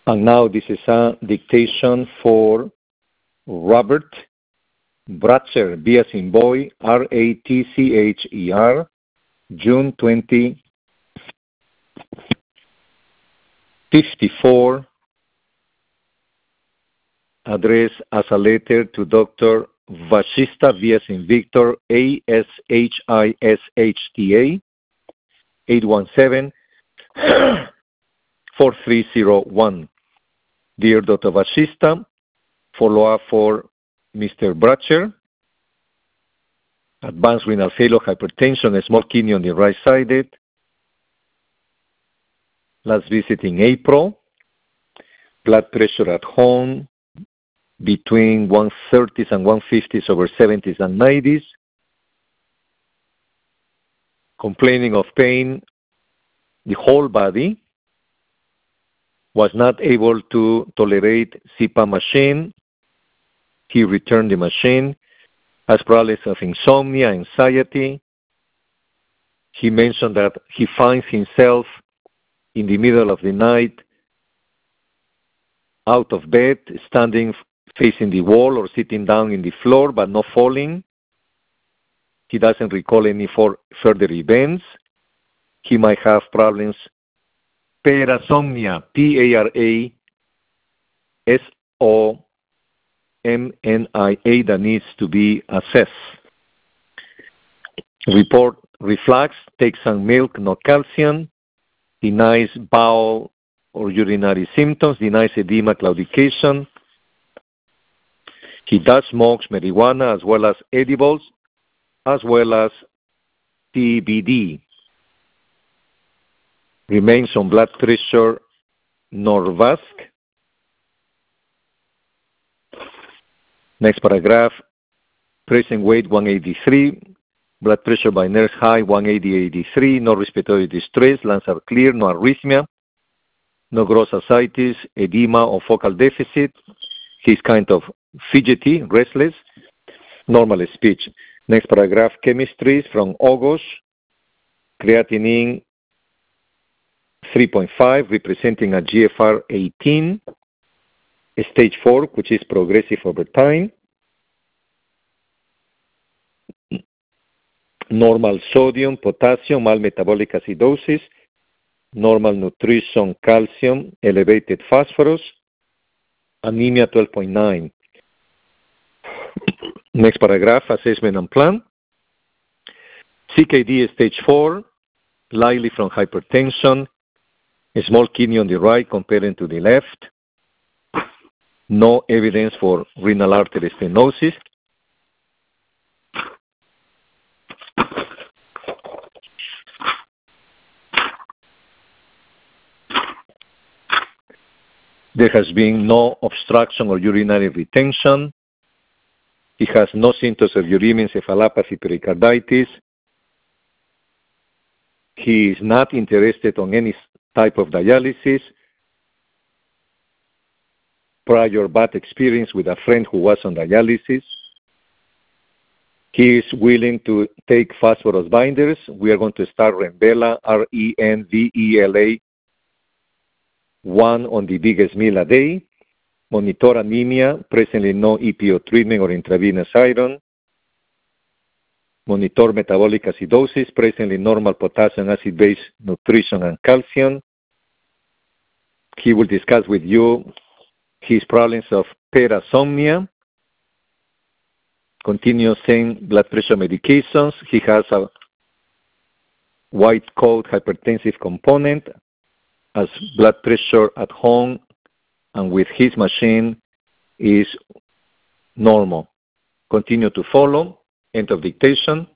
And now this is a dictation for Robert Bratcher, B as in boy, Ratcher, June 2054, addressed as a letter to Dr. Vashista, V as in Victor, Ashishta, 817-4301. Dear Dr. Vashista, follow-up for Mr. Bratcher, advanced renal failure, hypertension, a small kidney on the right-sided. Last visit in April. Blood pressure at home between 130s and 150s over 70s and 90s. Complaining of pain, the whole body. Was not able to tolerate CPAP machine. He returned the machine. Has problems of insomnia, anxiety. He mentioned that he finds himself in the middle of the night out of bed, standing facing the wall or sitting down in the floor, but not falling. He doesn't recall any further events. He might have problems. Parasomnia, Parasomnia, that needs to be assessed. Report reflux, take some milk, no calcium, denies bowel or urinary symptoms, denies edema, claudication. He does smokes marijuana as well as edibles, as well as CBD. Remains on blood pressure Norvasc. Next paragraph, present weight 183, blood pressure by nurse high 180/83, no respiratory distress, lungs are clear, no arrhythmia, no gross ascites, edema or focal deficit. He's kind of fidgety, restless, normal speech. Next paragraph, chemistry from August, creatinine 3.5, representing a GFR 18, stage 4, which is progressive over time. Normal sodium, potassium, mild metabolic acidosis, normal nutrition, calcium, elevated phosphorus, anemia 12.9. Next paragraph, assessment and plan. CKD stage 4, likely from hypertension, a small kidney on the right comparing to the left. No evidence for renal artery stenosis. There has been no obstruction or urinary retention. He has no symptoms of uremia, encephalopathy, pericarditis. He is not interested on any type of dialysis. Prior bad experience with a friend who was on dialysis. He is willing to take phosphorus binders. We are going to start Renvela, Renvela, 1 on the biggest meal a day. Monitor anemia, presently no EPO treatment or intravenous iron. Monitor metabolic acidosis, presently normal potassium acid-based nutrition and calcium. He will discuss with you his problems of parasomnia. Continue same blood pressure medications. He has a white coat hypertensive component as blood pressure at home and with his machine is normal. Continue to follow. End of dictation.